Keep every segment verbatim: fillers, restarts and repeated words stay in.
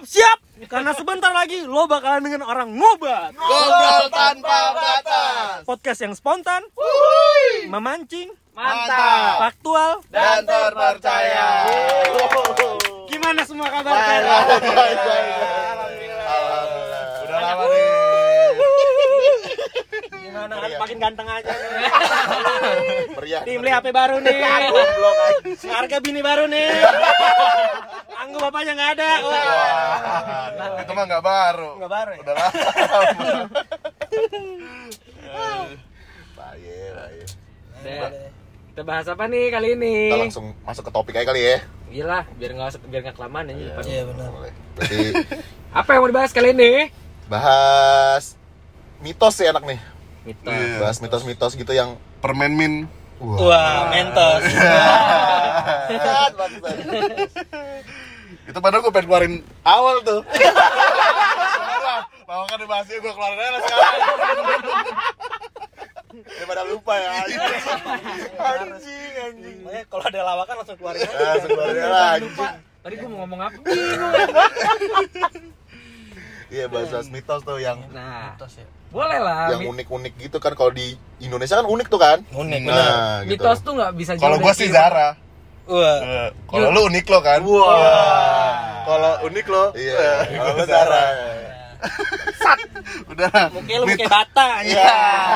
siap karena sebentar lagi lo bakalan dengan orang ngobat. Ngobrol tanpa batas. Podcast yang spontan, Wuhui. memancing, Mantap. faktual, Dan terpercaya. Gimana semua kabar Baik, kalian? baik, baik, baik. Alhamdulillah. Udah lama nih. Gimana kan makin ganteng aja nih. Meriah. Tim beli H P baru nih. Harga bini baru nih. Anggu bapaknya nggak ada. Wah. Itu mah nggak baru. Nggak baru ya? Udah lama. Baik, baik. Kita bahas apa nih kali ini? Kita langsung masuk ke topik aja kali ya. Iyalah, biar nggak biar nggak kelamaan aja. Depan. Iya benar. Boleh. Berarti Apa yang mau dibahas kali ini? bahas mitos sih enak nih. Mitos. Iya. Bahas mitos-mitos gitu yang Permen min. Wah, mentos. Bangsat, bangsat. Itu padahal gue pengen keluarin awal tuh. Mau kan dibahasnya gue keluarin aja lah sekarang. Daripada lupa ya. Anjing, anjing. Makanya kalau ada lawakan langsung keluarin aja. Ah, sebenarnya lagi. Tadi gue mau ngomong apa? Iya, bahas mitos tuh yang Nah, Mitos ya. boleh lah. yang Mi- unik-unik gitu kan. Kalau di Indonesia kan unik tuh kan. Unik, Nah, gitu. Mitos tuh nggak bisa Kalau jauh gue dari sih kehidupan. Zara. Wah. Eh, Kalau lu unik lo kan. Wah. Kalau unik lo. Iya. Kalau lu Zara. Udah. Mungkin lu kayak bata aja. Iya.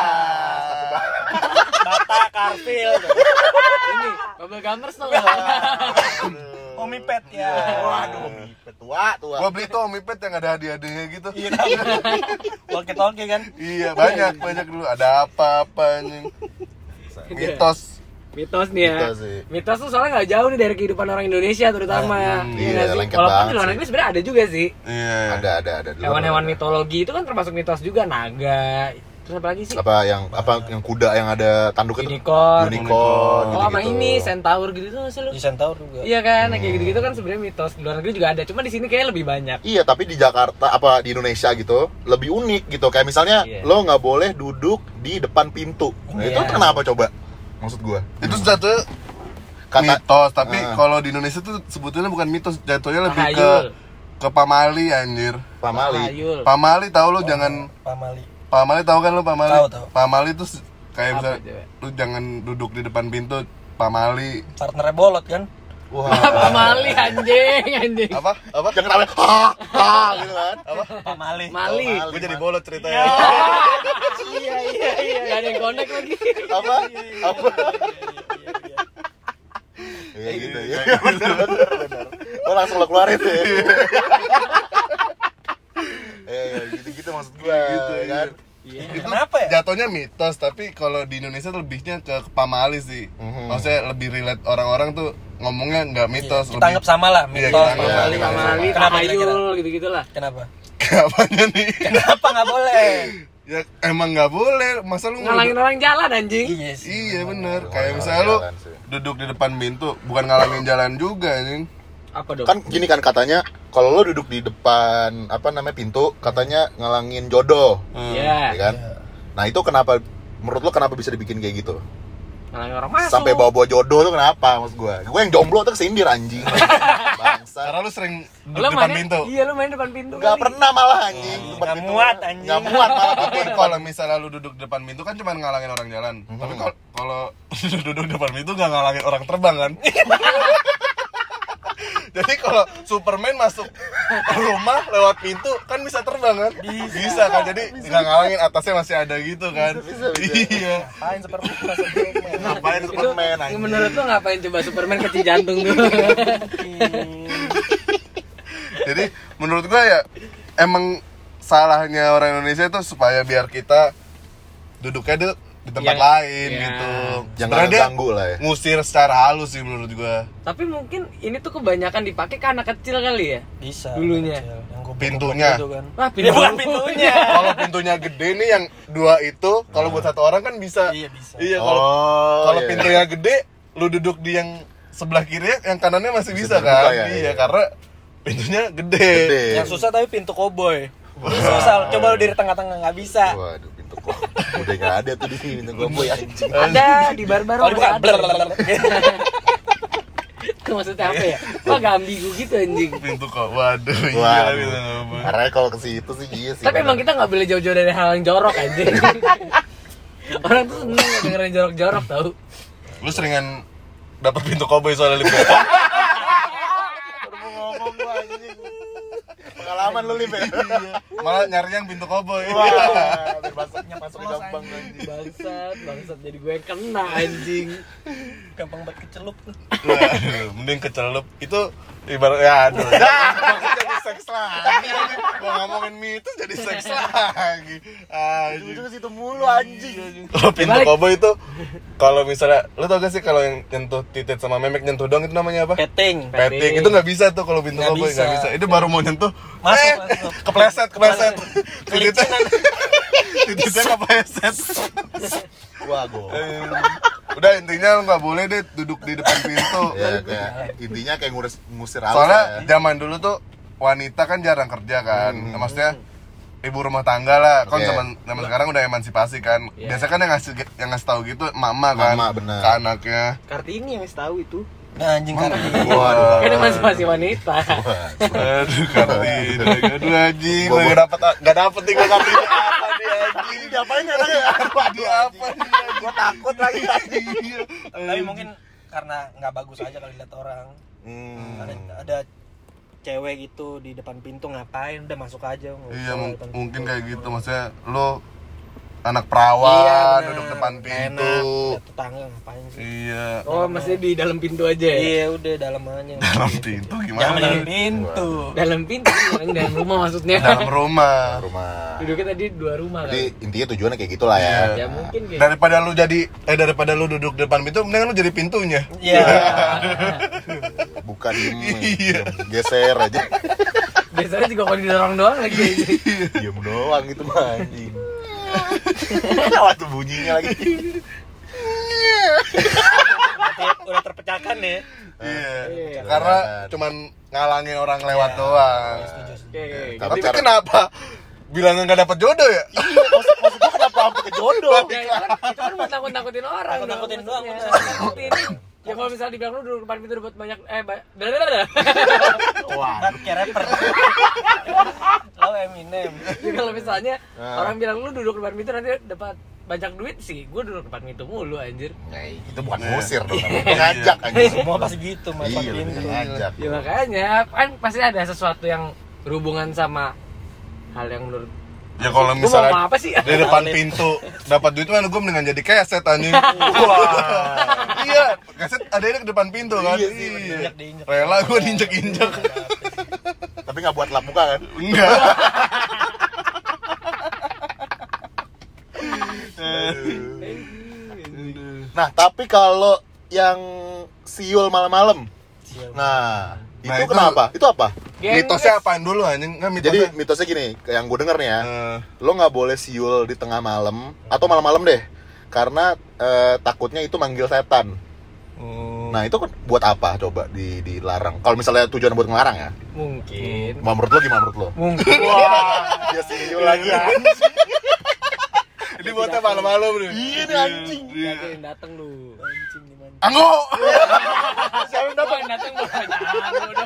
Bata, karpil. Ini Bubble Gummers tuh. Omipet ya. Waduh, tua, tua. Gue beli tuh Omipet yang ada hadiah-hadiahnya gitu. Iya. Walkie-talkie kan. Iya, banyak, banyak dulu. Ada apa-apa anjing. Mitos. Mitos nih ya. Mitos sih. Mitos tuh soalnya nggak jauh nih dari kehidupan orang Indonesia terutama. Hmm, Iya iya, nggak sih? lengket Walaupun banget di luar sih. negeri sebenarnya ada juga sih. Iya. Ada, ada, ada. Di luar Hewan-hewan ada. mitologi itu kan termasuk mitos juga, naga. Terus apa lagi sih? Apa yang apa yang kuda yang ada tanduknya tuh? Unicorn. Unicorn. Oh, sama gitu-gitu. ini centaur gitu tuh sih lu. Di Centaur juga. Iya kan, Hmm. kayak gitu-gitu kan sebenarnya mitos. Di luar negeri juga ada, cuma di sini kayaknya lebih banyak. Iya, tapi di Jakarta apa di Indonesia gitu lebih unik gitu. Kayak misalnya Iya. lo nggak boleh duduk di depan pintu. Nah, itu Iya. kenapa coba? Maksud gua. Itu jatuhnya Kata mitos, tapi Ah. kalau di Indonesia tuh sebetulnya bukan mitos, jatuhnya lebih ke Tahayul. ke pamali anjir. pamali. Tahayul. Pamali tahu lu jangan Pamali. Pamali tahu kan lu Pamali? Tahu, tahu. Pamali tuh kayak Apa misalnya coba? lu jangan duduk di depan pintu Pamali. Partnernya bolot kan. Wah. Pamali anjing, anjing. Apa? Apa? Jangan namanya ha ha gitu kan. Apa? Pamali. Mali. Pamali. Gue jadi bolot ceritanya. Iya, iya, iya. Gak ada yang connect lagi. Apa? Apa? Iya gitu ya. Benar benar benar. Lo langsung lo keluarin tuh ya. Eh, gitu-gitu maksud gua Gitu, ya kan. Iya. Itu Kenapa ya? jatuhnya mitos, tapi kalau di Indonesia lebihnya ke, ke pamali sih. Mhm. Maksudnya lebih relate orang-orang tuh ngomongnya nggak mitos, Kita anggap sama lah, Iya, mitos, kita anggap pamali. sama. Pamali, Kenapa kira-kira? tahayul, gitu-gitu lah. Kenapa? Apanya nih? Kenapa nggak boleh? Ya emang nggak boleh, masa lu Ngalangin orang jalan anjing. Iya sih. Iya bener, Ngalangin kayak misalnya lu jalan sih. duduk di depan pintu, bukan ngalangin jalan juga anjing. Apa dong? Kan gini kan katanya kalau lo duduk di depan apa namanya pintu katanya ngalangin jodoh, Iya. ya kan? Nah, itu kenapa menurut lo kenapa bisa dibikin kayak gitu? Ngalangin orang masuk. Sampai bawa-bawa jodoh tuh kenapa maksud gua? Gua yang jomblo tuh kesindir anjing. Bangsa. Karena lu sering duduk Lu depan main pintu. Iya, lu main depan pintu. Enggak kali. pernah malah anjing. Depan Nggak pintu. muat, anjing. Nggak muat malah Tapi kalau misalnya lu duduk depan pintu kan cuma ngalangin orang jalan. Mhm. Tapi kalau kalau duduk depan pintu nggak ngalangin orang terbang kan? Jadi kalau Superman masuk rumah lewat pintu kan bisa terbang kan? Bisa, kan? Jadi nggak ngalangin atasnya masih ada gitu kan? Bisa, bisa. Iya. Ngapain seperti itu? Ngapain Itu Superman anjing? menurut lu ngapain coba Superman kecil jantung tuh? Jadi menurut gua ya emang salahnya orang Indonesia itu supaya biar kita duduknya di, di tempat Yang- lain ya. gitu. Jangan Sebenarnya dia ganggu lah ya. ngusir secara halus sih menurut gua. Tapi mungkin ini tuh kebanyakan dipakai ke anak kecil kali ya. Bisa. Dulunya. kecil. Yang gua- Pintunya. gitu kan. Wah, Ya bukan pintunya. Kalau pintunya gede nih yang dua itu, kalau buat satu orang kan bisa. Iya bisa. Iya, kalau Oh, kalau iya. pintunya gede, lu duduk di yang sebelah kiri, yang kanannya masih bisa, terbuka kan? ya, iya, iya. karena pintunya gede. Gede. Yang susah tapi pintu koboi. Susah. Coba lu di tengah-tengah nggak bisa. Waduh, pintu kok. Udah enggak ada tuh di sini pintu gua anjing. ada di bar-bar Kalau masih bukan ada. blur. Maksudnya apa ya? Kok agak ambigu gitu anjing. Pintu kok. Waduh, iya Waduh. pintu koboy. Karena kalau ke situ sih iya sih. Tapi emang kita nggak boleh jauh-jauh dari hal yang jorok anjing. Orang tuh seneng dengerin jorok-jorok tau. Lu seringan dapat pintu koboy soalnya Lip. Baru mau ngomong gua anjing. Pengalaman lu Lip ya? Malah nyari yang pintu koboy. Wah, biar masuknya masuk gampang anjing. Bangsat, bangsat jadi gue yang kena anjing. Gampang banget kecelup tuh. Waduh, mending kecelup. Itu ibarat ya aduh. Jadi seks lagi. Gua ngomongin mitos jadi seks lagi. Anjing. Ujung-ujung ke situ mulu anjing. Kalau pintu koboy itu kalau misalnya lu tau gak sih kalau yang nyentuh titit sama memek nyentuh dong itu namanya apa? Petting. Petting. Itu nggak bisa tuh kalau pintu Nggak koboy bisa. nggak bisa. Itu baru mau nyentuh Masuk, eh, masuk. kepleset kepleset. Tititnya tititnya kepleset. Wah, gua. Eh, Udah intinya lu nggak boleh deh duduk di depan pintu. Ya kayak intinya kayak ngurus ngusir halus Soalnya ya. zaman dulu tuh wanita kan jarang kerja kan. Nah, maksudnya ibu rumah tangga lah. Kan Oke. zaman zaman sekarang udah emansipasi kan. Iya. Biasanya kan yang ngasih yang ngasih tahu gitu mama kan Mama, bener. ke anaknya. Kartini yang tahu itu. Nah, anjing kan. Waduh. Kan masih masih wanita. Aduh, Kartini. Aduh anjing, gue gak dapet gak dapet nih gue Kartini apa dia anjing. Ini diapain ya tadi? Dia apa nih? Gua takut lagi tadi. Tapi mungkin karena nggak bagus aja kalau dilihat orang. Hmm. Ada ada cewek gitu di depan pintu ngapain? Udah masuk aja. nggak Iya, usah mung- depan mungkin pintu. kayak gitu maksudnya lo anak perawan Iya, bener. duduk depan Nggak pintu. enak. Lihat tetangga ngapain sih? Iya. Oh, maksudnya di dalam pintu aja ya? Iya, udah dalam aja. Dalam pintu Jangan gimana? dalam pintu. Dalam pintu, yang dalam rumah maksudnya. Dalam rumah. Rumah. Duduknya tadi dua rumah kan? Jadi intinya tujuannya kayak gitulah ya. Ya mungkin kayak Daripada lu jadi eh daripada lu duduk depan pintu, mending lu jadi pintunya. Iya. Bukan Iya. geser aja. biasanya juga kalau didorong doang lagi. Diam doang gitu mah anjing. Waktu bunyinya lagi. Berarti udah terpecahkan ya. Iya. Iya. Karena cuman ngalangin orang lewat doang. Oke, Tapi Tapi cara- kenapa bilang nggak dapet jodoh ya? Maksud maksud gua kenapa sampai ke jodoh? Ya, itu kan, itu kan buat nakut-nakutin orang. Nakut-nakutin dong, doang, maksudnya. bener. Nakutin. Ya kalau misalnya dibilang lu duduk depan pintu dapat banyak eh ba- dadadada. Wah. Dan kayak rapper. Lo Eminem. Ya kalau misalnya Nah. orang bilang lu duduk depan pintu nanti dapat banyak duit sih, gue duduk depan pintu mulu anjir. Nah, itu bukan ngusir dong. Ngajak anjing. Semua pasti gitu, Mas. Iya, lebih ngajak. Ya makanya kan pasti ada sesuatu yang berhubungan sama hal yang menurut Ya kalau Gua mau misalnya ngomong apa sih? di depan pintu dapat duit mana gue mendingan jadi keset anjing. Wah. Iya, keset ada di depan pintu kan. Iya sih, bener. Diinjek-injek. Rela gue diinjek-injek. Tapi nggak buat lap muka kan? Enggak. Nah, tapi kalau yang siul malam-malam. Nah, itu, Nah, itu- kenapa? Itu apa? Mitosnya apaan dulu anjing? Enggak mitosnya. Jadi mitosnya gini, yang gue denger nih ya, Eh, lo nggak boleh siul di tengah malam atau malam-malam deh, karena eh, takutnya itu manggil setan. oh. Nah itu kan buat apa coba di dilarang? Kalau misalnya tujuan buat ngelarang ya? mungkin Mau menurut lo gimana menurut lo? mungkin Wah, dia siul lagi. Ini buatnya malam-malam bro. Iya nih anjing. Iya. Ada yang dateng lu. Anjing di mana? Anggo. Siapa yang Apa yang dateng lu jangan dong.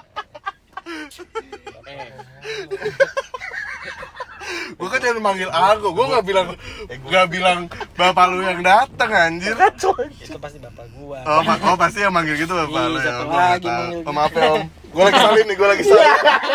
Eh, Gue kan jangan manggil Anggo. Gue nggak bilang nggak bilang bapak lu yang datang anjir. Itu pasti bapak gua. Oh, ma- oh pasti yang manggil gitu bapak Iya, lu ya. siapa Gua nggak lagi tahu. manggil Oh, maaf ya om. Gue lagi salin nih. Gue lagi salin.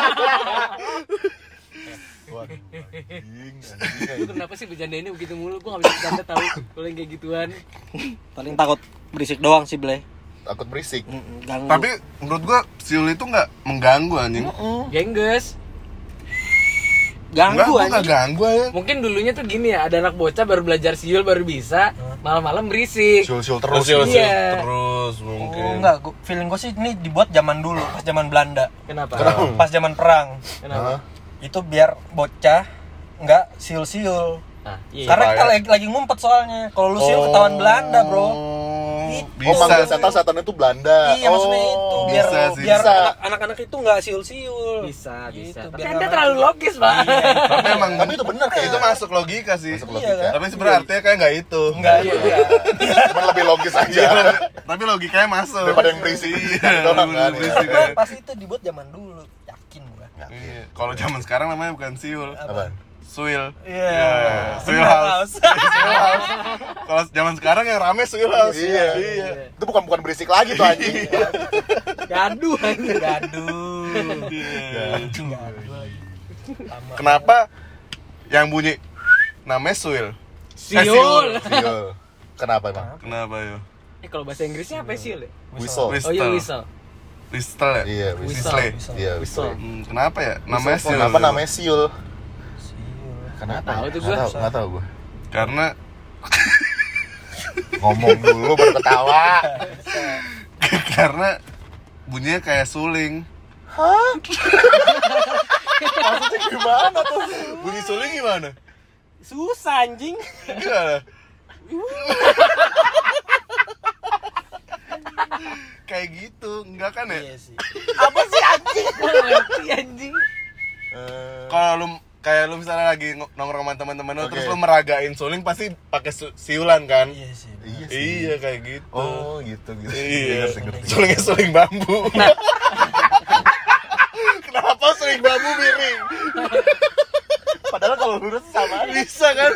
Waduh, anjing, lu kenapa sih bercandainnya begitu mulu? Gua enggak bisa bercanda tahu kalau yang kayak gituan. Paling takut berisik doang sih, Blay. takut berisik. Mm-mm, Ganggu. Tapi menurut gua siul itu nggak mengganggu anjing. Gengges. Enggak, Ganggu gua nggak anjing. ganggu ya. Mungkin dulunya tuh gini ya, ada anak bocah baru belajar siul baru bisa, malam-malam berisik. Siul-siul terus. Siul siul Iya. terus Oh, mungkin. enggak, gua, feeling gue sih ini dibuat zaman dulu, pas zaman Belanda. Kenapa? Pas zaman perang. Kenapa? Hah? Itu biar bocah enggak siul-siul. Nah, iya. Karena kita Supaya- lagi, lagi ngumpet soalnya. Kalau lu siul ketahuan Belanda, Bro. Oh, Itu. Bisa manggil sih. setan-setan itu Belanda. Iya, maksudnya Oh, itu biar bisa sih. biar Bisa. anak- anak-anak itu enggak siul-siul. bisa, bisa. Gitu, Tapi biar Anda nggak terlalu mati. logis, Pak. Tapi emang Tapi itu bener kayak itu masuk logika sih. Masuk Iya, logika. kan? Tapi sebenarnya artinya kayak nggak itu. Enggak, iya. Cuman lebih logis aja. Tapi logikanya masuk. Daripada yang berisi. Iya, Doang daripada kan, berisik ya. kan. Pasti itu dibuat zaman dulu, yakin gua. Iya. Kalau zaman sekarang namanya bukan siul, Apaan? suil. Iya. Yeah. Suil house. Suil house. Kalau zaman sekarang yang rame suil house. Iya. Iya. Itu bukan bukan berisik lagi tuh anjing. Gaduh anjing. Gaduh. Iya. Gaduh lagi. Lama. Kenapa yang bunyi namanya suil? Eh, Siul. Siul. Kenapa emang? Kenapa ya? Eh kalau bahasa Inggrisnya apa sih? Whistle. Whistle. Oh iya whistle. Whistle ya? Iya, whistle. Whistle. Iya, Whistle. whistle. Hmm, kenapa ya? Namanya Whistle. siul. Kenapa namanya siul? Siul. Kenapa? Nggak tahu ya? tuh Nggak gua. tahu, nggak tahu gua. Karena Ngomong dulu baru ketawa. karena bunyinya kayak suling. Hah? Maksudnya gimana tuh? Bunyi suling gimana? Susah anjing. Gimana? Kayak gitu, enggak kan ya? Iya sih. Apa sih anjing? Ngerti anjing. Eh, Kalau lu kayak lu misalnya lagi ng- nongkrong sama teman-teman lu Oke. terus lu meragain suling pasti pakai su- siulan kan? Iya sih. Iya sih. Iya kayak gitu. Oh, gitu gitu. Iya, Ngerti, ngerti. sulingnya suling bambu. Kenapa suling bambu miring? Padahal kalau lurus sama aja. Bisa kan?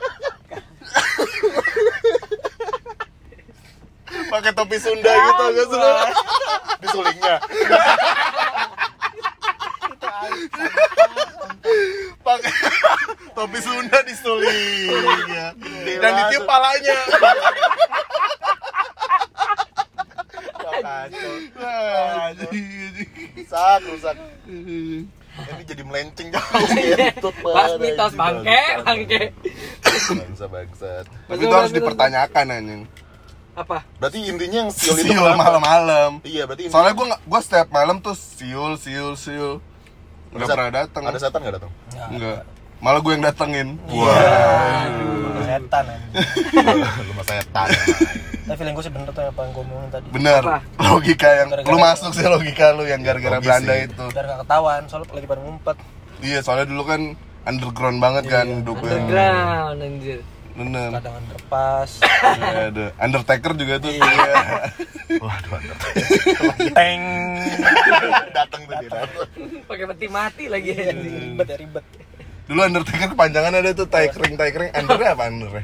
Pakai topi Sunda gitu enggak sih? Di sulingnya. Pakai topi Sunda di suling ya. Gila Dan ditiup tuh. palanya. Kacau. Wah, jadi Rusak, rusak. Ini jadi melenceng jauh ya. Bahas mitos bangke, bangke. Bangsa bangsat. Tapi itu harus dipertanyakan anjing. Apa? Berarti intinya yang siul itu Siul kenapa? malam-malam. Iya, berarti intinya Soalnya gua nggak- gua setiap malam tuh siul, siul, siul. Enggak Ada- pernah datang. Ada setan enggak datang? Enggak. Malah gue yang datengin. Waduh. Setan anjing. Lu mah setan. Tapi feeling gue sih bener tuh apa yang gue ngomongin tadi. Bener. Apa? Logika yang Gara-gara- lu masuk sih logika lu yang gara-gara Logis Belanda sih. itu. Biar gak ketahuan, soalnya lagi pada ngumpet. Iya, soalnya dulu kan underground banget kan Iya, hidupnya. Underground anjir. Bener. Kadang underpass. Iya, ada Undertaker juga tuh. Iya. Waduh, ada. Teng. Datang tuh dia datang. Pakai peti mati lagi anjing. Ribet ya ribet. Dulu Undertaker kepanjangan ada tuh taikring taikring. Undernya apa undernya?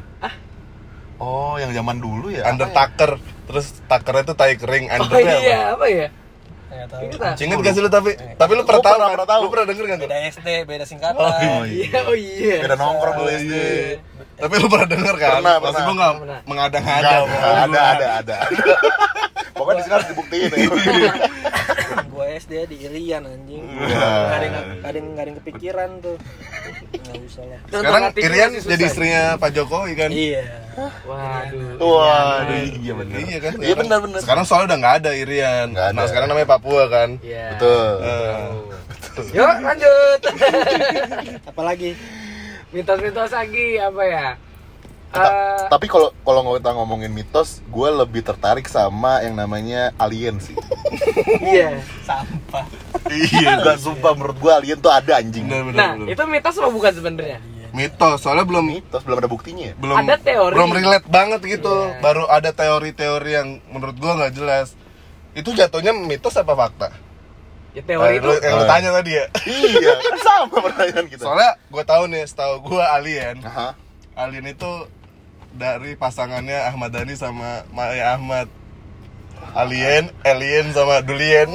Oh, yang zaman dulu ya? Undertaker. Terus takernya tuh taikring. Oh Undernya apa? iya, apa ya? Enggak tahu. Ingat ah? Ingat gak sih lu tapi? Tapi lu pernah Gua tahu pernah- kan? pernah tahu. Lu pernah denger kan? tuh? Beda S D, beda singkatan. Oh, Iya, oh iya. Beda nongkrong dulu S D. Tapi lu pernah denger kan? Pernah, Maksud pernah. gua nggak Pernah. mengada-ngada. Enggak, ada, ada, ada. Pokoknya di sini harus dibuktiin ya. Gue S D di Irian anjing. Iya. Gak ada yang gak ada yang, gak ada yang kepikiran tuh. Enggak usah lah. Sekarang Nonton T V Irian masih jadi susah. istrinya Pak Jokowi kan? Iya. Waduh. Waduh, iya benar. Iya kan? Iya benar benar. Sekarang soalnya udah nggak ada Irian. Nggak ada. Nah sekarang namanya Papua kan? Iya. Betul. Eh, Yuk lanjut. Apalagi Mitos-mitos lagi apa ya? Ta- Eh, Tapi kalau kalau kita ngomongin mitos, gue lebih tertarik sama yang namanya alien sih. iya. sampah. iya. Enggak, sumpah menurut gue alien tuh ada anjing. Bener, bener, Nah, bener. itu mitos apa bukan sebenarnya? Mitos. Soalnya belum Mitos belum ada buktinya ya? belum Ada teori. belum relate banget gitu. Iya. Baru ada teori-teori yang menurut gua nggak jelas. Itu jatuhnya mitos apa fakta? Ya teori itu Nah, lu- yang lu Oh. tanya tadi ya. Iya, kan sama pertanyaan kita. Soalnya gua tahu nih, setahu gua alien. Aha. Alien itu dari pasangannya Ahmad Dhani sama Maya Ahmad. Alien, alien sama Dulien.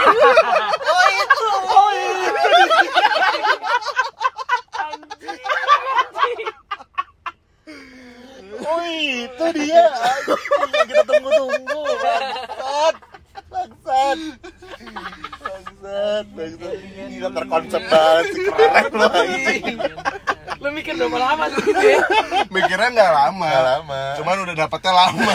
Oh itu dia anjing yang kita tunggu-tunggu. Bangsat. Bangsat. Bangsat. Bangsat. Gila terkonsep banget sih, keren lo anjing. Lu mikir berapa lama tuh gitu ya? Mikirnya nggak lama. Nggak lama. Cuman udah dapetnya lama.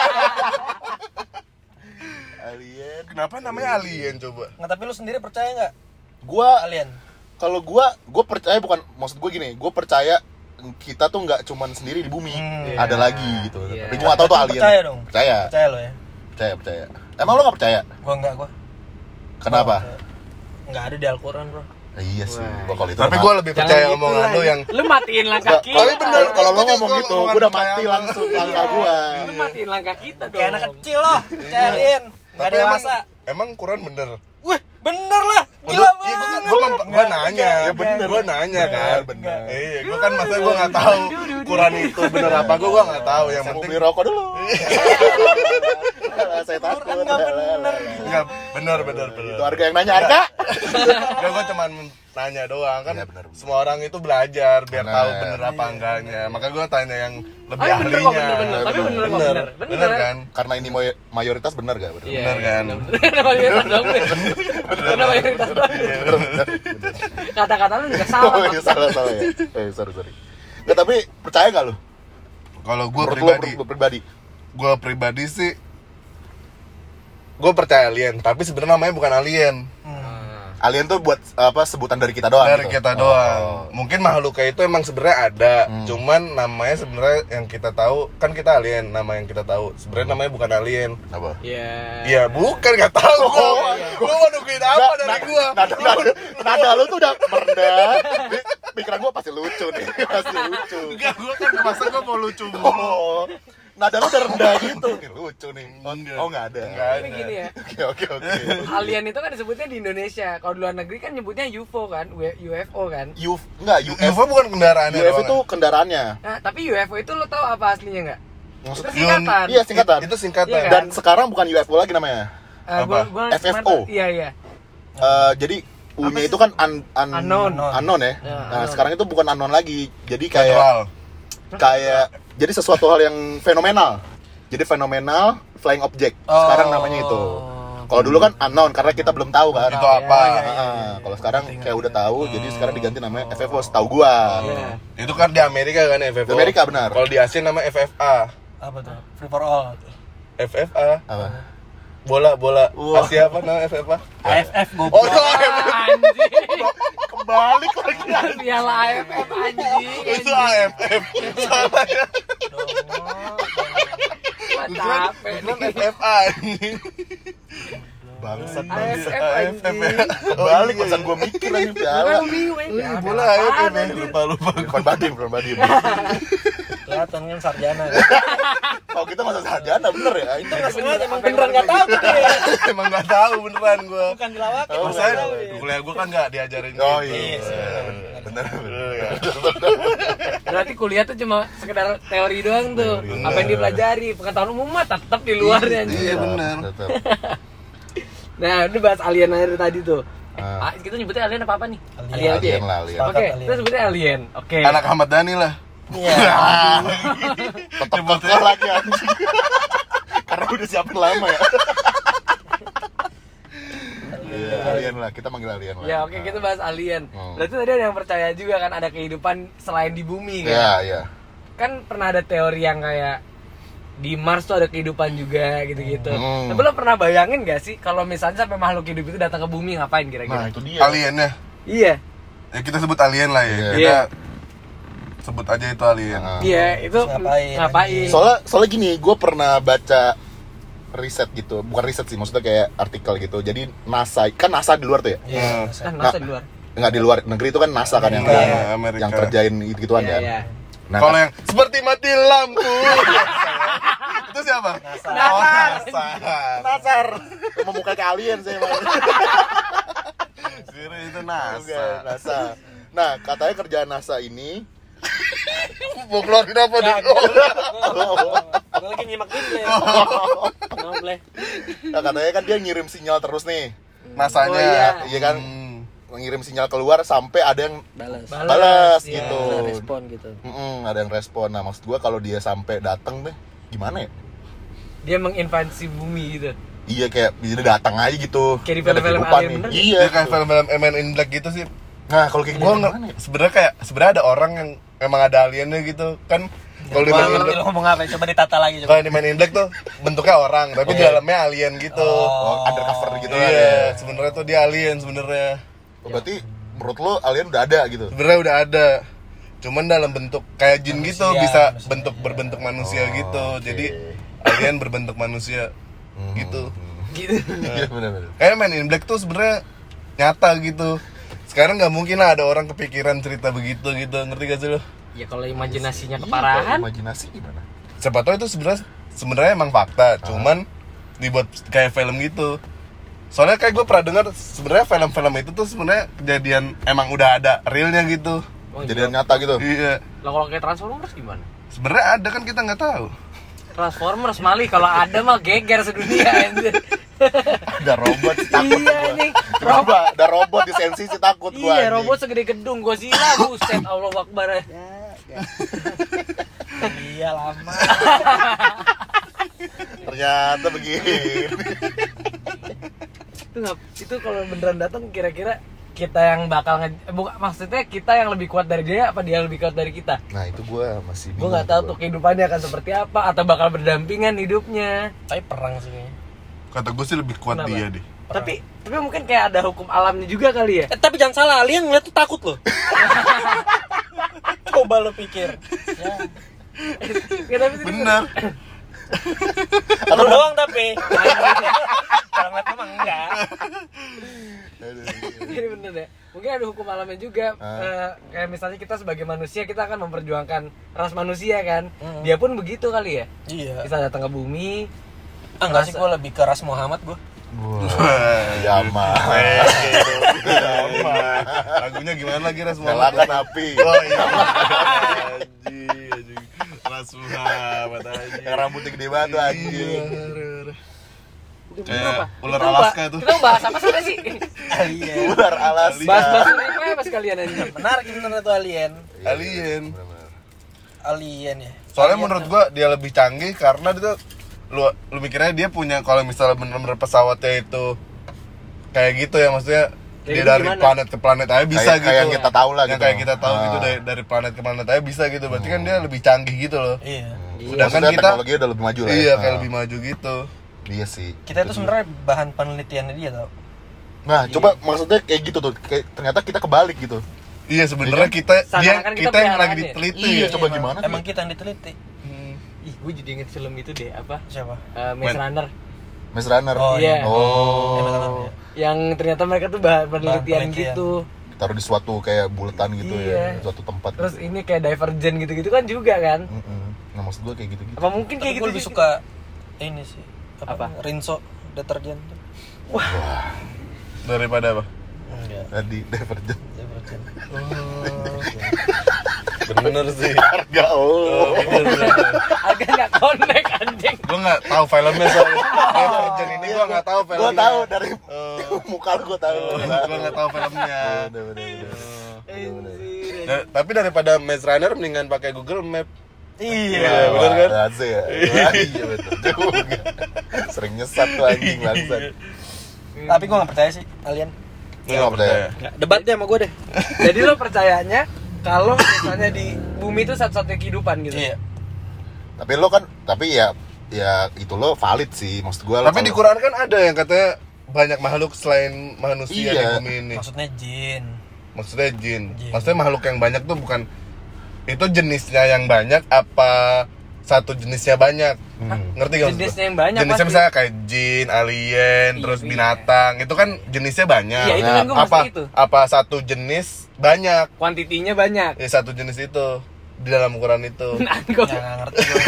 Alien. Kenapa namanya alien coba? Nggak, tapi lu sendiri percaya nggak Gua alien? kalau gua gua percaya, bukan maksud gua gini, gua percaya kita tuh nggak cuman sendiri di bumi, Hmm. ada lagi gitu. Iya. Tapi gua nggak tahu tuh Lu alien. percaya dong? Percaya. Percaya lo ya? Percaya, percaya. Emang lo nggak percaya? Gua enggak gua. Kenapa? Enggak ada di Al-Quran bro. Iya sih. Wah. Gua kalau itu Tapi udah gue mati. lebih percaya omongan lu yang Lu matiin langkah Nggak, kita. tapi bener kalau lo Itu ngomong gua gitu, omongan gua udah percaya mati lu. langsung langkah gua. Lu matiin langkah kita dong. Kayak anak kecil loh, percayain. Enggak Tapi emang, dewasa. emang Quran bener. Wih, bener lah. Gila Gila banget. banget. Gue gue nanya, Ya bener. gue nanya kan. Bener. Iya, gue kan masa gue nggak tahu Quran itu bener apa, gue gue nggak tahu. Yang Saya mau penting beli rokok dulu. Saya takut. Quran nggak bener. nggak bener bener bener. Itu harga yang nanya harga. Gak, gue cuman nanya doang kan. Iya, bener, bener. Semua orang itu belajar biar Bener. tahu bener apa enggaknya. Maka gue tanya yang lebih Oh, iya, bener kok, ahlinya. bener, bener. Tapi bener kok, bener, bener. bener, Bener. kan? Karena ini may- mayoritas benar gak? Bener. Iya, Bener kan? Bener mayoritas dong. Bener mayoritas dong. Kata-kata lu juga salah. Oh iya salah salah ya. Eh sorry sorry. Nggak, tapi percaya gak lu? Kalau gue Menurut pribadi, lu pribadi. gue pribadi sih, gue percaya alien. Tapi sebenarnya namanya bukan alien. Alien tuh buat apa sebutan dari kita doang. Dari gitu? kita Oh. doang. Mungkin makhluk kayak itu emang sebenarnya ada, Hmm. cuman namanya sebenarnya yang kita tahu kan kita alien, nama yang kita tahu. Sebenarnya namanya bukan alien. Apa? Iya. Iya, bukan, nggak tahu gua. Oh, Gua mau nungguin apa dari gua? Nada, nada, nada lu tuh udah merendah. Di- Pikiran gua pasti lucu nih, pasti lucu. Enggak, gua kan masa gua mau lucu mulu. Oh, nada lu udah rendah gitu. Nih lucu nih. Oh, Enggak. oh nggak ada. Nggak Tapi gini ya. Oke oke oke. Alien itu kan disebutnya di Indonesia. Kalau di luar negeri kan nyebutnya U F O kan, U F O kan. U F enggak U F. U F O bukan kendaraannya. U F doang. itu kendaraannya. Nah, tapi U F O itu lo tahu apa aslinya nggak? Itu Maksudnya singkatan. iya singkatan. Itu singkatan. Iya kan? Dan sekarang bukan U F O lagi namanya. Eh, gua, apa? gua F F O. Iya, iya. Eh, jadi U-nya itu kan un, un, Unknown. unknown ya. Ya, Nah, unknown. sekarang itu bukan unknown lagi. Jadi kayak Natural. kayak jadi sesuatu hal yang fenomenal. Jadi fenomenal flying object. Sekarang namanya itu. Kalau dulu kan unknown karena kita belum tahu kan. Itu apa? Heeh. Kalau sekarang kayak udah tahu, jadi sekarang diganti namanya F F O setahu gua. Iya. Itu kan di Amerika kan F F O. Di Amerika, benar. Kalau di Asia namanya F F A. Apa tuh? Free for all. F F A. Apa? Bola bola. Wah. Asia apa namanya F F A? A F F Oh, goblok. itu A F F. Anjing. Kembali lagi. Piala A F F anjing. Itu A F F. Salah ya. Gua Bukan capek bukan nih. F F A. Bangsat A F F A F F anjing. ya. Kembali pesan gua mikir lagi Gua piala. kan bingung ya. Ih, bola A F F ya. Lupa lupa. Bukan Badim, bukan Badim. Kelihatan kan sarjana. Kalau kita masa sarjana bener ya. Itu Enggak sengaja emang beneran enggak tahu tuh dia. Emang nggak tahu beneran gua. Bukan dilawakin. Oh, maksudnya. Saya kuliah gua kan nggak diajarin Oh gitu. iya. Bener. Iya. Berarti kuliah tuh cuma sekedar teori doang tuh. Teori. Apa yang dipelajari, pengetahuan umum mah tetap di luarnya anjing. Iya benar. Tetep. Nah, udah bahas alien aja tadi tuh. Eh, Ah. ah, kita nyebutnya alien apa apa nih? Alien. aja ya? Alien lah, alien. Oke, Alien. kita sebutnya alien. Oke. Anak Ahmad Dhani lah. Iya. Tetep kekeh lagi anjing. Karena udah siapin lama ya. Iya, alien lah. Kita manggil alien lah. Ya, oke, kita bahas alien. Hmm. Berarti tadi ada yang percaya juga kan ada kehidupan selain di bumi kan? Iya, iya. Kan pernah ada teori yang kayak di Mars tuh ada kehidupan juga gitu-gitu. Hmm. Tapi lo pernah bayangin gak sih kalau misalnya sampai makhluk hidup itu datang ke bumi ngapain Nah, kira-kira? itu dia. Aliennya. Iya. Ya kita sebut alien lah ya. Iya. Kita Iya. sebut aja itu alien. Ah. Iya, itu Terus ngapain, ngapain? Soalnya soalnya gini, gue pernah baca riset gitu, bukan riset sih, maksudnya kayak artikel gitu. Jadi NASA, kan NASA di luar tuh ya? Iya. Kan NASA di luar. Enggak di luar negeri itu kan NASA kan yang Amerika. yang, Iya, Amerika. yang kerjain gitu-gituan Iya, kan. iya. Nah, Kalau yang seperti mati lampu. Itu siapa? Nasar. Oh, Nasar. Nasar memukai ke alien sih emang. Siri itu Oke, NASA. NASA. Nah, katanya kerjaan NASA ini Mau keluarin apa nih? Gue lagi nyimak display. Mau boleh. nah, katanya kan dia ngirim sinyal terus nih. Nasanya. Oh, iya. Iya kan? Hmm. Ngirim sinyal keluar sampai ada yang Balas. Balas. balas Iya, gitu. Ada respon gitu. Mm-mm, ada yang respon. Nah, maksud gua kalau dia sampai datang deh, gimana ya? Dia menginvasi bumi gitu. Iya kayak dia datang aja gitu. Kayak di Nggak ada film-film kehidupan alien nih. bener. Iya. Dia kayak film-film Men in Black gitu sih. Nah, kalau kayak Gua gua nggak gimana ya? sebenarnya kayak sebenarnya ada orang yang emang ada aliennya gitu kan. Kalau di Men in Lu Black, ngomong apa? Coba ditata lagi coba. kalau di Men in Black tuh bentuknya orang, tapi di dalamnya alien gitu. Oh, undercover gitu kan. Iya, ya. sebenarnya tuh dia alien sebenarnya. Oh, berarti menurut lo alien udah ada gitu. Sebenarnya udah ada. Cuman dalam bentuk kayak jin gitu, Manusia, bisa manusia. bentuk berbentuk manusia Oh, gitu. oke. Jadi alien berbentuk manusia gitu. Gitu. Iya benar-benar. Kayak Men in Black tuh sebenarnya nyata gitu. sekarang nggak mungkin lah ada orang kepikiran cerita begitu gitu, ngerti gak sih lo? Ya kalau imajinasinya Iya, keparahan. kalau imajinasi gimana? Siapa tahu itu sebenarnya sebenarnya emang fakta, cuman dibuat kayak film gitu. Soalnya kayak gue pernah dengar sebenarnya film-film itu tuh sebenarnya kejadian emang udah ada realnya gitu. Oh, Jadian iya. nyata gitu. Iya. Lah kalau kayak Transformers gimana? Sebenarnya ada kan kita nggak tahu. Transformers Mali kalau ada mah geger sedunia anjir. Ada robot sih, takut Iya gua. nih. Robot, ada robot di sensi sih takut gua. Iya, anjing. robot segede gedung Godzilla, buset Allahu Akbar. Iya lama. Ternyata begini. Itu nggak, itu kalau beneran datang kira-kira kita yang bakal nge, eh, bukan, maksudnya kita yang lebih kuat dari dia apa dia yang lebih kuat dari kita? Nah, itu gua masih Gue bingung. nggak tahu gua. tuh kehidupannya akan seperti apa atau bakal berdampingan hidupnya. Tapi perang sih kayaknya. Kata gue sih lebih kuat Kenapa? dia deh. Tapi tapi mungkin kayak ada hukum alamnya juga kali ya. Eh tapi jangan salah, alien ngeliat tuh takut loh. Coba lo pikir. Ya. Ya, tapi itu- Bener. Lu doang tapi. Kalau ngeliat emang enggak. Ini bener ya. Mungkin ada hukum alamnya juga. Ah. Eh, kayak misalnya kita sebagai manusia kita akan memperjuangkan ras manusia kan. Hmm. Dia pun begitu kali ya. Iya. Bisa datang ke bumi. Ah, enggak sih, gue lebih ke ras Muhammad gue. Wah, Yaman. Lagunya gimana lagi Ras Nyalakan api. Oh iya. Anjing, anjing. Ras Muhammad anjing. Yang rambutnya gede banget tuh, anjing. Itu Kayak apa? ular Kita Alaska ba- itu. Kita mau bahas apa sih sih? Alien. Ular alas. Bahas-bahas apa ya pas kalian aja? Menarik bener tuh alien. Alien. Alien ya. Soalnya Alien menurut tuh. gua dia lebih canggih karena dia tuh lu lu mikirnya dia punya kalau misalnya bener-bener pesawatnya itu kayak gitu ya, maksudnya Kayak dia gitu dari gimana? planet ke planet aja bisa Kayak- gitu. kayak yang kita tahu lah Yang gitu. kayak kita tahu Ah. gitu dari dari planet ke planet aja bisa gitu. Berarti kan dia lebih canggih gitu loh. Iya. Sedangkan Maksudnya kita teknologinya udah lebih maju lah. iya ya. kayak Ah. lebih maju gitu. Iya sih. Kita itu sebenarnya bahan penelitiannya dia tau. Nah, coba maksudnya kayak gitu tuh. Kayak ternyata kita kebalik gitu. Iya sebenarnya Iya kita dia Seakan-akan kita kita yang lagi peliharaan ya? diteliti. Iya, ya. coba Emang- gimana Emang sih? kita yang diteliti. Hmm. Ih, gue jadi inget film itu deh, apa? Siapa? Eh, Maze Men- Runner. Maze Runner. Oh, Iya. Oh. Eh, betul, ya. Yang ternyata mereka tuh bahan penelitian penelitian. gitu. Taruh di suatu kayak buletan gitu Iya. ya, suatu tempat. Terus gitu. ini kayak divergen gitu-gitu kan juga kan? Mm-mm. Nah, maksud gua kayak gitu-gitu. Apa mungkin Tapi kayak gue gitu? lebih juga? suka ini sih. Apa? Rinso deterjen. Daripada apa? Enggak. Tadi Divergent. Deterjen. Bener sih. Harga oh. Agak nggak connect anjing. Gue nggak tahu filmnya soalnya. Divergent ini gue nggak tahu filmnya. Gua tahu dari Oh. muka lu gua tahu. Gue nggak tahu filmnya. Udah, udah, udah. Anjir. Nah, tapi daripada Maze Runner mendingan pakai Google Map. Iya. bener kan? Razi ya. Wah, iya betul juga. Sering nyesat tuh anjing bangsat. Tapi gue nggak percaya sih alien. Lu nggak percaya? Debat deh sama gue deh. Jadi lo percayanya kalau misalnya di bumi itu satu-satunya kehidupan gitu? Iya. Tapi lo kan, tapi ya, ya itu lo valid sih, maksud gua. lo Tapi di kalau- Quran kan ada yang katanya banyak makhluk selain manusia Iya. di bumi ini. Maksudnya jin. Maksudnya jin. Jin. Maksudnya makhluk yang banyak tuh bukan itu jenisnya yang banyak apa satu jenisnya banyak. Hmm. Ngerti gak maksud Jenisnya gua? yang banyak Jenisnya pasti. misalnya kayak jin, alien, Iya, terus iya. binatang. Itu kan jenisnya banyak. Iya, itu kan gua apa maksud itu. apa satu jenis banyak. Kuantitinya banyak. Ya satu jenis itu di dalam Quran itu. Nah, gua- Ya nggak ngerti gue.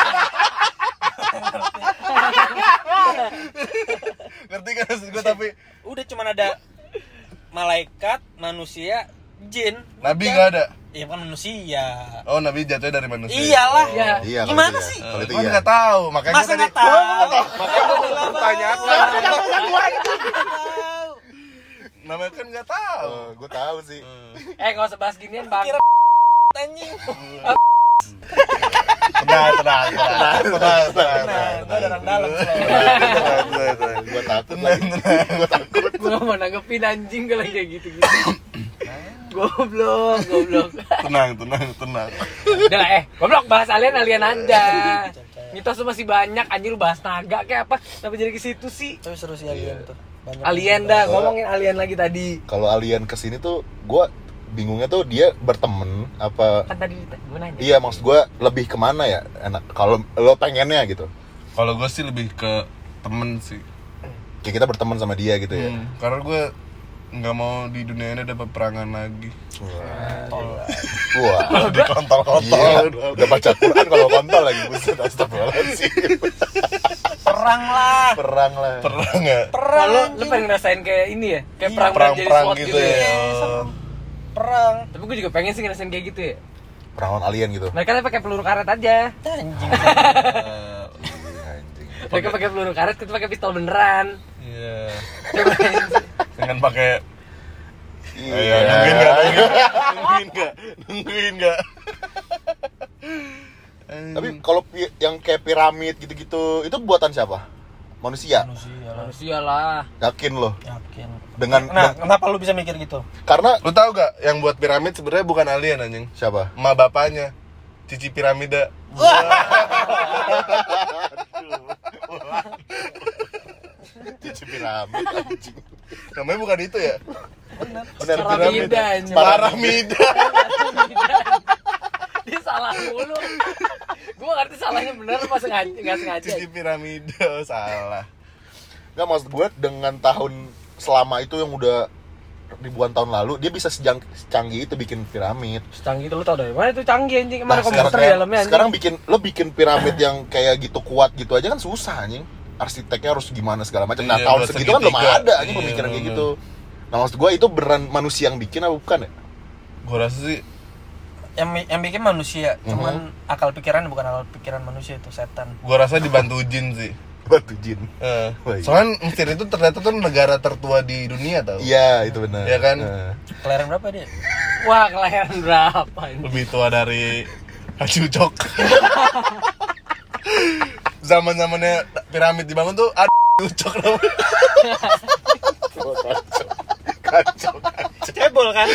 Ngerti kan maksud gue tapi Udah cuman ada malaikat, manusia, jin. Nabi Udah. nggak ada. Iya bukan manusia. Oh, Nabi jatuhnya dari manusia. Iyalah. Iya. Iya, kalau Gimana itu ya. sih? Kalau itu Kan iya. nggak tahu, makanya Masa gua tadi nggak tahu? makanya gue pertanyakan. Namanya kan nggak tahu. Oh, gua tahu sih. Eh, nggak usah bahas ginian, Bang. Kira- Anjing. Tenang, tenang, tenang, tenang, tenang, Nah, gue ada orang dalam. Gua takut lagi. Gua takut. Gua nggak mau nanggepin anjing kalau kayak gitu-gitu. Goblok, goblok. tenang, tenang, tenang. Udah lah, eh, goblok bahas alien alien aja. Mitos tuh masih banyak, anjir lu bahas naga kayak apa? Tapi jadi ke situ sih. Tapi seru sih alien tuh. Banyak Alien dah, ngomongin alien lagi tadi. Kalau alien kesini tuh, gua bingungnya tuh dia berteman apa? Kan tadi gue nanya. Iya, maksud gua lebih kemana ya? Enak kalau lo pengennya gitu. Kalau gue sih lebih ke temen sih. Kayak kita berteman sama dia gitu ya. Hmm, karena gue nggak mau di dunia ini ada peperangan lagi. Wah, Di kontol-kontol. iya, udah baca Quran kalau kontol lagi, buset, astagfirullahaladzim. Perang lah. Perang lah. Perang nggak? Perang. Lu, lu pengen ngerasain kayak ini ya? Kayak Iya, perang jadi Perang-perang SWAT gitu ya. Oh. Perang. Tapi gue juga pengen sih ngerasain kayak gitu ya. Perang lawan alien gitu. Mereka tuh pakai peluru karet aja. Anjing. Anjing. Mereka pakai peluru karet, kita pakai pistol beneran. Iya. Cobain. Dengan pakai Iya. Ayo, nungguin nggak? Nungguin nggak? Nungguin nggak? Tapi kalau pi- yang kayak piramid gitu-gitu, itu buatan siapa? Manusia. Manusia lah. Manusia lah. Yakin loh. Yakin. Dengan Nah, deng- kenapa lu bisa mikir gitu? karena Lu tahu gak yang buat piramid sebenarnya bukan alien anjing? siapa? Emak bapaknya. Cici piramida. Cici piramid anjing. Namanya bukan itu ya? Benar Piramida, anjing. Piramida. Dia salah mulu. Gue ngerti salahnya bener pas sengaja, nggak sengaja. Cici piramida salah. Enggak, maksud gue dengan tahun selama itu yang udah ribuan tahun lalu, dia bisa sejang, secanggih itu bikin piramid. Canggih itu lu tau dari mana itu canggih anjing? Mana Nah, komputer sekarang, di kayak- dalamnya anjing? sekarang bikin lo bikin piramid yang kayak gitu kuat gitu aja kan susah anjing. Arsiteknya harus gimana segala macam. Nah, Iya, tahun buat segitu kan belum segitiga. ada anjing Iya, pemikiran kayak bener. gitu. Nah, maksud gue itu beneran manusia yang bikin apa bukan ya? Gua rasa sih Yang yang bikin manusia, cuman akal pikiran bukan akal pikiran manusia, itu setan. gua rasa dibantu jin sih. Batu jin. Eh, Wah, iya. soalnya Mesir itu ternyata tuh negara tertua di dunia tau. Iya, itu benar. Iya kan? Nah. Kelahiran berapa dia? Wah, kelahiran berapa anjing? Lebih tua dari Haji Ucok. Zaman-zamannya piramid dibangun tuh ada Ucok namanya. Kacau, kacau. Cebol kan?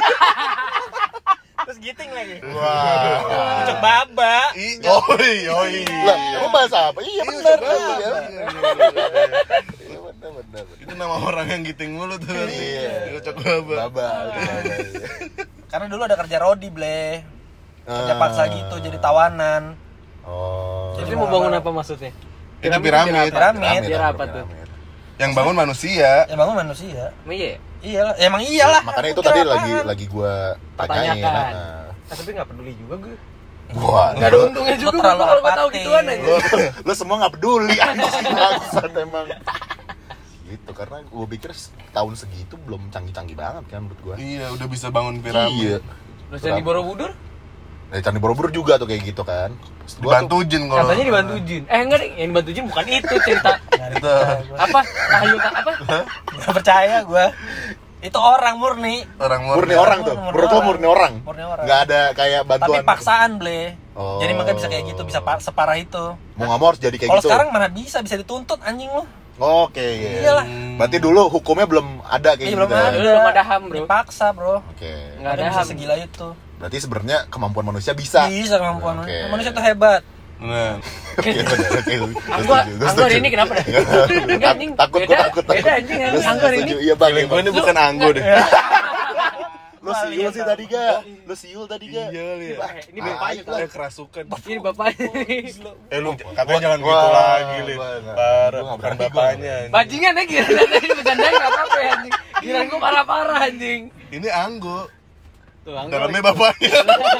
Terus giting lagi. Wah. Cocok baba. Ih, Oi, oi. Lah, emang bahasa apa? Iya benar. Iya, Iya benar. Iya, benar, benar. Itu nama orang yang giting mulu tuh. Iya. Ucok baba. Baba, baba. Karena dulu ada kerja rodi, Ble. Kerja Ah. paksa gitu, jadi tawanan. Oh. Jadi mau bangun apa maksudnya? Itu piramid. Piramid. Biar apa tuh? piramid. Yang bangun manusia. Ya bangun manusia. Emang iya? Iyalah, emang iyalah. Makanya itu Kira tadi apaan? lagi lagi gua tanyain. Pertanyakan. Nah. Ah, tapi nggak peduli juga gue. Wah, Nggak ada untungnya Lu juga gue terlalu kalau gue tahu apatis. gituan aja. Lu, lu semua nggak peduli anjing bangsat emang. Gitu karena gua pikir tahun segitu belum canggih-canggih banget kan menurut gua. Iya, udah bisa bangun piramid. Iya. Terus yang di Borobudur Nah, Candi Borobudur juga tuh kayak gitu kan. Terus gua Dibantu jin kalau. katanya dibantu jin. Eh enggak deh, yang dibantu jin bukan itu cerita. Itu. Apa? Tahayul apa? Gak percaya gua. Itu orang murni. Orang murni orang tuh. Murni Menurut lo orang. murni orang. Murni orang. Nggak ada kayak Tapi bantuan. paksaan, Ble. Oh. Jadi makanya bisa kayak gitu, bisa pa- separah itu. Mau nggak mau harus jadi kayak Kalau gitu. sekarang mana bisa, bisa dituntut anjing lu. Oke. Iya. Iyalah. Berarti dulu hukumnya belum ada kayak Iya, gitu. belum ada. Dulu belum ada H A M, bro. Dipaksa, Bro. Oke. Nggak ada Ada H A bisa M. segila itu. Berarti sebenarnya kemampuan manusia bisa. Bisa kemampuan Oke. manusia. Manusia tuh hebat. Nah, Oke, benar. Oke. Gua Angga, setuju, gua Angga hari setuju. ini kenapa dah? Enggak anjing. Takut, beda, gua takut. beda takut. anjing Gua anjing. Angga hari ini. setuju. Iya, Bang. feeling Iya, gue Bang. ini bukan anggo deh. Lu siul sih tadi, Ga? Lu siul tadi, Ga? Iya, lihat. Eh, ini bapaknya tuh. Kayak kerasukan. Ini bapaknya. Eh lu katanya jangan Wah, gitu lagi, Lip. gua nggak- Parah, gua nggak bukan berani, gua bapaknya. anjing. Bajingan ya kira tadi bercandain enggak apa-apa ya anjing. Kirain gua parah-parah anjing. Ini anggo. Tuh, Angga. Dalamnya bapaknya.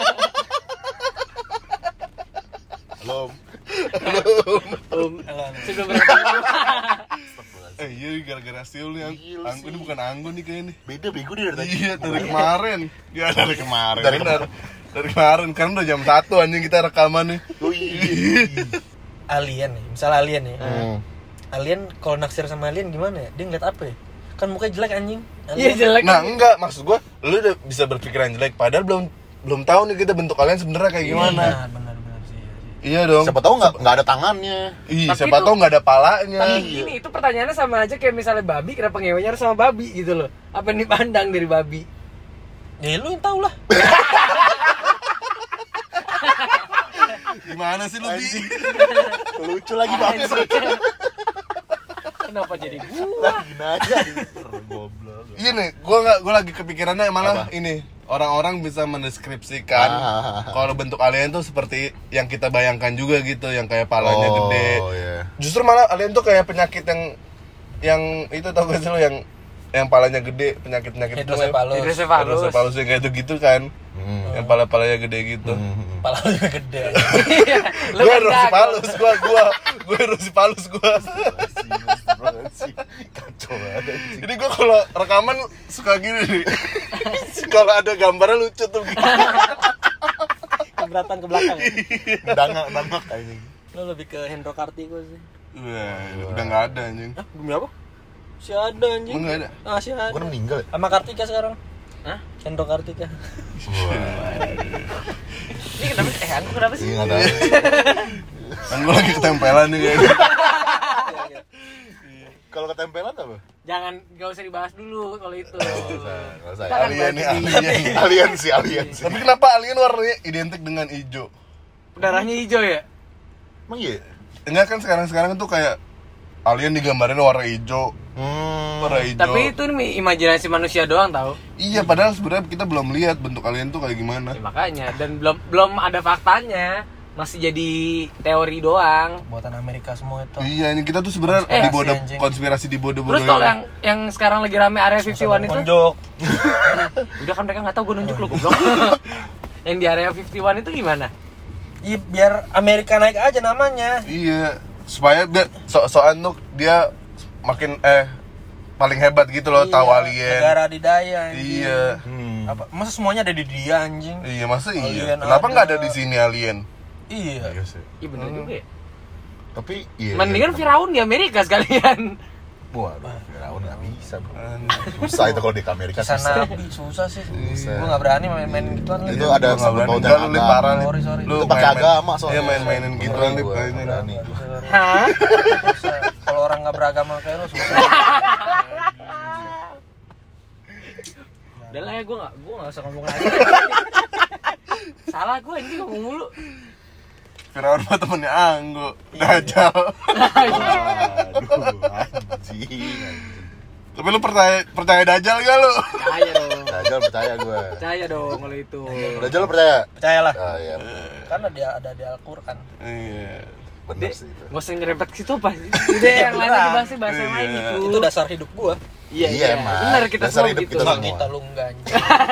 Belum. Om. Sudah berapa? Eh iya gara-gara siul nih. Ang- Siul Anggo ini sih. bukan anggo nih kayaknya nih. Beda bego dia dari tadi. Iya dari kemarin. Iya dari kemarin. Dari Benar. Dari kemarin kan udah jam satu anjing kita rekaman nih. Wih. Alien nih, misalnya alien nih. Hmm. Alien kalau naksir sama alien gimana ya? Dia ngeliat apa ya? Kan mukanya jelek anjing. Iya jelek. Nah enggak maksud gua lu udah bisa berpikiran jelek padahal belum belum tahu nih kita bentuk kalian sebenarnya kayak gimana. Benar, benar, benar sih. iya sih. Iya dong. Siapa tahu nggak nggak ada tangannya. Ih, Tapi siapa itu- tahu nggak ada palanya. Tapi gini, itu pertanyaannya sama aja kayak misalnya babi, kenapa ngewenya harus sama babi gitu loh. Apa yang dipandang dari babi? Ya lu yang tahu lah. Gimana sih lu Bi? Lucu lagi banget. Kenapa jadi gua? Lagi nanya. Goblok. Iya nih, gua nggak, gua lagi kepikirannya malah Apa? ini orang-orang bisa mendeskripsikan Ah. kalau bentuk alien tuh seperti yang kita bayangkan juga gitu, yang kayak palanya Oh, gede. iya. Justru malah alien tuh kayak penyakit yang yang itu tau gak sih lo yang yang palanya gede, penyakit-penyakit itu. Hidrosefalus. Hidrosefalus. Hidrosefalus yang kayak gitu kan. Hmm. Yang pala-palanya gede gitu. Hmm. Pala lu gede. Lu Gua kan hidrosefalus, gua gua gua hidrosefalus gua. Kacau banget. Jadi gua kalau rekaman suka gini nih. Kalau ada gambarnya lucu tuh gitu. Keberatan ke belakang. Dangak-dangak anjing. Lo lebih ke Hendro Kartiko sih. Wah, udah enggak ada anjing. Hah, demi apa? Si ada anjing. Emang nggak ada? Ah, si ada. Bukan meninggal ya? Sama Kartika sekarang. Hah? Hendro Kartika. Ini kenapa? Eh, aku kenapa sih? Iya enggak tahu. Kan gua lagi ketempelan nih kayaknya. Kalau ketempelan apa? Jangan, nggak usah dibahas dulu kalau itu. Enggak usah, enggak usah. Kita kan Alien nih, bahas di- alien. Alien sih, alien sih. Tapi kenapa alien warnanya identik dengan hijau? Darahnya hijau ya? Emang iya? Enggak kan sekarang-sekarang tuh kayak alien digambarin warna hijau, Hmm. warna hijau. Tapi itu nih imajinasi manusia doang tau. Iya, padahal sebenarnya kita belum lihat bentuk alien tuh kayak gimana. Ya, makanya dan belum belum ada faktanya, masih jadi teori doang. Buatan Amerika semua itu. Iya, ini kita tuh sebenarnya Eh, dibodoh anjing. konspirasi dibodoh-bodoh. Terus kalau yang yang sekarang lagi rame area lima puluh satu itu, Unjuk. udah kan mereka nggak tahu gue nunjuk lu goblok. Yang di area lima puluh satu itu gimana? Iya, biar Amerika naik aja namanya. Iya, supaya biar so-soan tuh dia makin eh paling hebat gitu loh, Iya, tahu alien. Negara adidaya anjing. Iya. Hmm. Apa masa semuanya ada di dia anjing? Iya, masa iya. Alien Kenapa nggak ada ada. di sini alien? Iya. Iya sih. Iya bener juga ya. Tapi iya. Mendingan Firaun di Amerika sekalian. Waduh, Firaun enggak bisa, Bro. Anjing. Susah itu kalau di Amerika Kisah susah. Nabi susah sih. Susah. Gue nggak berani main-main gituan lagi. Itu ada Gua nggak berani. sangkut Enggak, lu pautnya Lip, agama. parah Lip. Sorry, sorry. Lu Itu pakai main-main- agama soalnya. Iya, main-mainin gitu Ngeri Lip, gua, kayaknya. berani. Hah? Susah. Kalau orang nggak beragama kayak lo susah. Udah lah ya, gue gak, gue gak usah ngomong lagi. Salah gue, ini ngomong mulu. Firaun mah temennya Anggo, Dajjal. Aduh, anjing. Tapi lu percaya percaya Dajjal gak lu? Percaya dong. Dajjal percaya gue. Percaya dong kalau itu. Dajjal lu percaya? Percayalah. Ah iya. Karena dia ada di Al-Qur'an. Iya. Bener Dek, sih itu. gak usah ngerempet ke situ apa sih? Udah yang lain aja bahas bahasa yang lain Iya. gitu. Itu dasar hidup gua. Iya, Iya, iya. emang. Bener kita Dasar semua hidup gitu. kita Enggak semua. kita lu enggak anjing.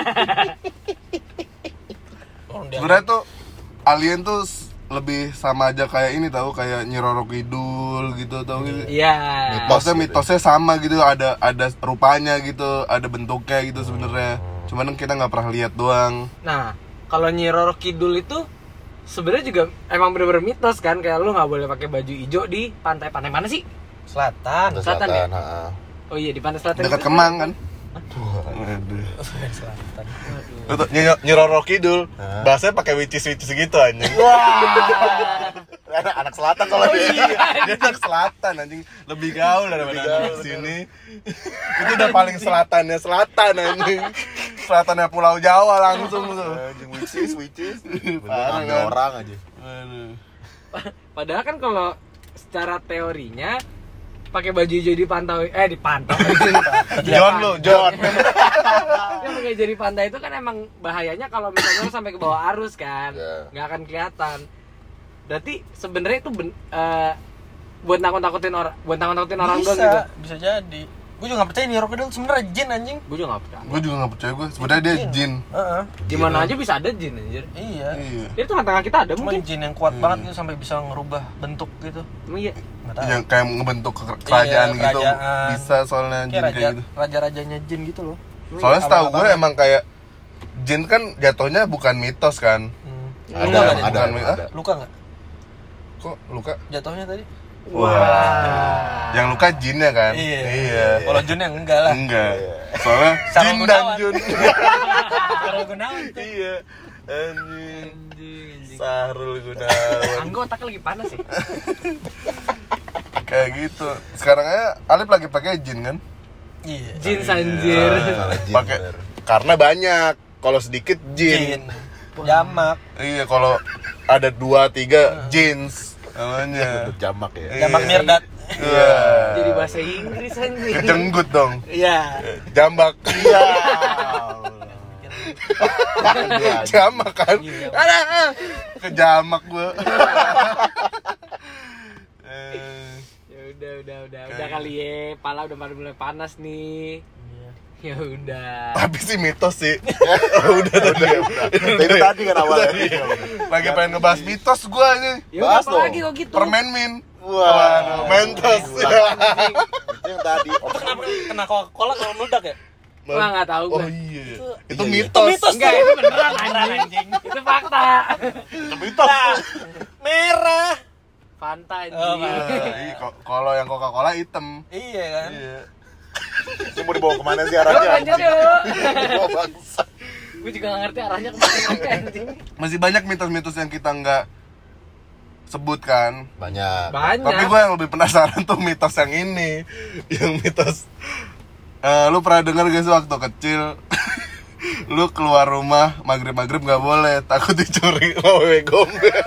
Orang dia Sebenarnya tuh alien tuh s- lebih sama aja kayak ini tahu kayak Nyi Roro Kidul gitu tahu gitu. Iya. Mitos. Maksudnya gitu. mitosnya sama gitu, ada ada rupanya gitu, ada bentuknya gitu sebenarnya. Cuman kita nggak pernah lihat doang. Nah, kalau Nyi Roro Kidul itu sebenarnya juga emang bener-bener mitos kan, kayak lu nggak boleh pakai baju hijau di pantai pantai mana sih? Selatan. Pantai Selatan ya? ha-ha. Oh iya di pantai selatan. Dekat itu. Kemang kan. Aduh. Selatan. Lu tuh Nyi Nyi Roro Kidul, Hah? bahasanya pakai wicis-wicis gitu anjing. Anak anak selatan kalau dia. Dia anak selatan anjing, lebih gaul daripada Lebih gaul, anak sini. Itu udah paling selatannya selatan anjing. Selatannya Pulau Jawa langsung tuh. Anjing which is which is. Parah, Bener kan? orang aja. Aduh. Padahal kan kalau secara teorinya pakai baju hijau di pantai eh di pantai. John lu, John. Yang pakai hijau di pantai itu kan emang bahayanya kalau misalnya lu sampai ke bawah arus kan, Iya. nggak akan kelihatan. Berarti sebenarnya itu ben, eh, buat nakut-nakutin orang, buat nakut-nakutin orang doang gitu. Bisa, bisa jadi. Gue juga nggak percaya nih Roro Kidul sebenarnya jin anjing. Gue juga nggak percaya. Gue juga gak percaya gue, sebenarnya dia jin. Heeh. Gimana aja bisa ada jin anjir. Iya. Iya. Dia tengah-tengah kita ada Cuman mungkin. jin yang kuat banget gitu sampai bisa ngerubah bentuk gitu. Emang iya. Nggak tahu. Yang kayak ngebentuk ke- kerajaan Iya, gitu. kerajaan. Bisa soalnya jin Kayak raja, kayak gitu. raja-rajanya jin gitu loh. Soalnya setahu gue Abang-abang. emang kayak jin kan jatuhnya bukan mitos kan. Hmm. Ada, Luka nggak ada, dia? ada, Bukan, ada. Luka nggak? Kok luka? Jatuhnya tadi? Wah. Yang luka jinnya kan? Iya. Kalau Jun yang enggak lah. Enggak. Soalnya Sarul jin dan Gunawan. Jun. Kalau Gunawan tuh. Iya. Anjing. Anjing, anjing. Sahrul Gunawan. Anggo otaknya lagi panas sih. Kayak gitu. Sekarang aja Alip lagi pakai jin kan? Iya. Jin sanjir. Salah jin, Pakai bener. karena banyak. Kalau sedikit Jin. jin. Jamak. Iya, kalau ada dua tiga jeans namanya. Untuk jamak ya. Jamak Iya. Mirdad. Iya. Jadi bahasa Inggris anjing. Kejenggut dong. Iya. Jambak. Iya. Jamak kan? Iya. Ada. Kejamak gua. Eh, Ya udah udah udah udah kali ya. Pala udah pada mulai panas nih. Ya udah. Tapi sih mitos sih. Udah tadi. Itu tadi kan awalnya. Lagi pengen ngebahas mitos gua nih. Ya udah, Bahas apa dong. lagi kok gitu. Permen min. Wah, Waduh, mentos. Itu yang tadi. Itu kenapa kena Coca-Cola kalau meledak ya? Wah, nggak tahu Oh gua. iya. Itu- Itu iya, mitos. mitos. Enggak, itu beneran anjing. Itu fakta. Mitos. Nah, merah. Fanta anjing. Oh, Fanta. Iya, ko- kalau yang Coca-Cola hitam. Iya kan? Iya. Ini mau dibawa kemana sih Yuk, arahnya? lanjut yuk. Wah, bangsa. Gue juga nggak ngerti arahnya kemana anjing. Masih banyak mitos-mitos yang kita nggak sebutkan. Banyak. Banyak. Tapi gue yang lebih penasaran tuh mitos yang ini. Yang mitos eh, lu pernah dengar gak sih waktu kecil lu keluar rumah maghrib-maghrib nggak boleh, takut dicuri sama wewe gombel.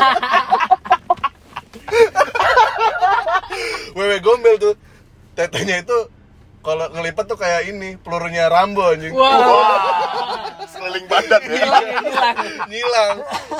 Wewe gombel tuh tetenya itu kalau ngelipat tuh kayak ini pelurunya Rambo anjing. Wah. Sekeliling badan ya. Hilang, hilang. Nyilang.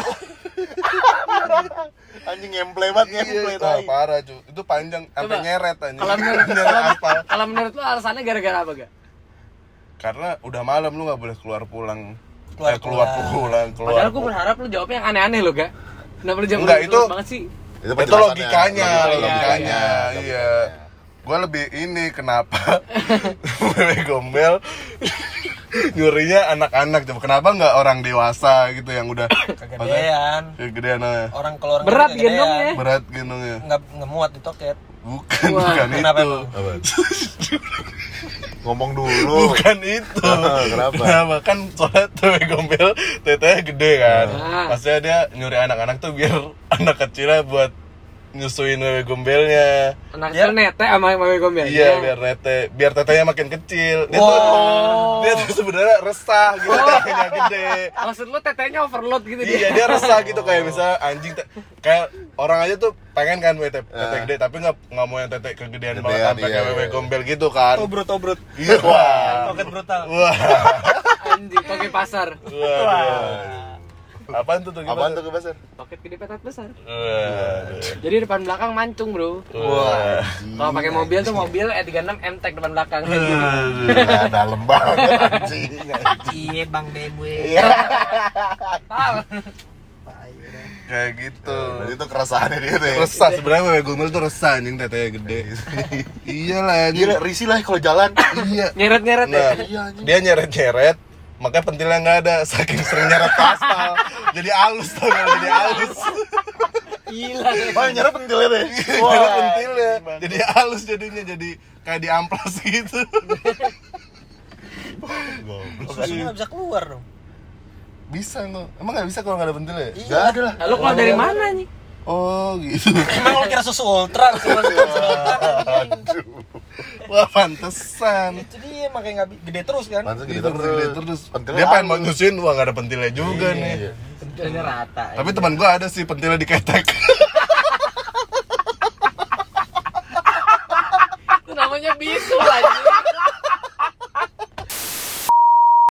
Anjing ngemple banget ngemple Iya, wah, tai. parah cuy. Itu panjang sampai Coba. nyeret anjing. Kalau menurut Nyeret aspal. kalau menurut lu alasannya gara-gara apa gak? Karena udah malam lu nggak boleh keluar pulang. Keluar Eh, keluar pulang. pulang, keluar. Padahal gue berharap lu jawabnya yang aneh-aneh lo gak? Kenapa lu jawab Enggak, terus itu- banget sih? Itu Itu penjelasannya. logikanya, Logikanya, logikanya, iya. Gue lebih ini kenapa wewe gombel nyurinya anak-anak coba, kenapa nggak orang dewasa gitu yang udah Kegedean. kegedean aja. Orang keluar Berat kegedean. gendongnya. Berat gendongnya. Nggak nggak muat di toket. Bukan, Wah. bukan Kenapa itu. emang? Apa? Ngomong dulu. Bukan itu. Kenapa? Kan soalnya tuh wewe gombel tetenya gede kan. Ah. Maksudnya dia nyuri anak-anak tuh biar anak kecilnya buat nyusuin wewe gombelnya. Anak Ya. kecil nete sama wewe gombel. Iya, biar tete, biar tetenya makin kecil. Dia tuh, Wow. dia tuh sebenarnya resah gitu, tetenya gede. Maksud lu tetenya overload gitu Iya, dia resah gitu kayak misalnya anjing te- kayak orang aja tuh pengen kan tete, tete Ah. gede tapi nggak nggak mau yang tete kegedean Gedean, banget sampai iya, kayak wewe iya. gombel gitu kan. Tobrut, tobrut. Iya, wah. Toket brutal. Wah. Anjing, toge pasar. Wah. Apaan tuh tuh Apaan tuh kebasan? Toket gede petat besar. Wah. Jadi depan belakang mancung, Bro. Wah. Kalau pakai mobil tuh mobil E tiga enam M-Tech depan belakang. Nah, dalam banget anjing. Iya Bang B M W. Iya. Kayak gitu. Jadi itu keresahannya dia tuh. ya. Resah sebenarnya wewe gombel tuh resah anjing tetenya gede. Iyalah anjing. Gila, risih lah kalau jalan. Iya. Nyeret-nyeret Nah, ya. Iya, anjing. dia nyeret-nyeret, makanya pentilnya nggak ada, saking sering nyeret ke aspal, jadi halus tau nggak, jadi halus. Gila. Oh, nyerap pentilnya deh. Nyeret pentilnya, jadi halus jadinya, jadi kayak di amplas gitu. Susunya nggak bisa keluar dong. Bisa nggak? Emang nggak bisa kalau nggak ada pentilnya? Gak ada lah. Lalu kalau dari mana nih? Oh gitu. Emang lo kira susu ultra? Susu ultra. Aduh. Wah pantesan. Itu dia makanya nggak bi- gede terus kan. Pantes Gitu gitu terus, terus. terus. Pentilnya Dia pengen mau halus. nyusuin, wah nggak ada pentilnya juga nih. Iya. Pentilnya rata. Tapi teman gua ada sih pentilnya diketek. Itu namanya bisul aja.